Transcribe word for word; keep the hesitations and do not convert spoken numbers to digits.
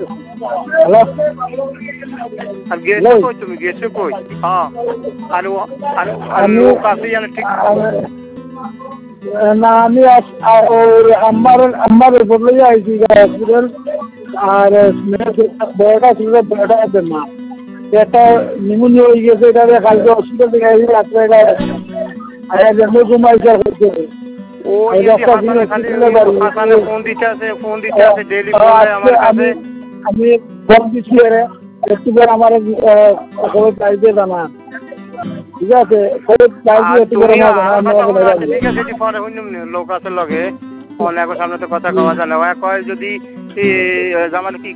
hello আর গেছো কই তুমি গেছো কই হ্যাঁ আর আর আমি লোক আছে জানে ঠিক না আমি আমার আমার বদলে আইছি হসপিটাল আর বড়টা ছিল বড়টা আছে মা এটা নিমোনিয়া হয়ে গেছে এটা কালকে হসপিটাল থেকে আইছি রাত্রে এটা আয়া জন্ম ঘুমাইছে হচ্ছে ও হাসানে খালি হাসানে ফোন দিতে আছে ফোন দিতে আছে ডেইলি ফোন দেয় আমার কাছে আমি ফোন দিচ্ছি আরে একটু করে আমার খবর চাইতে জানা ঠিক আছে খবর চাইতে একটু করে আমার ঠিক আছে এটি পরে হইনি লোক আছে লগে অনেক সামনে তো কথা কওয়া যায় না কয় যদি জামাল কি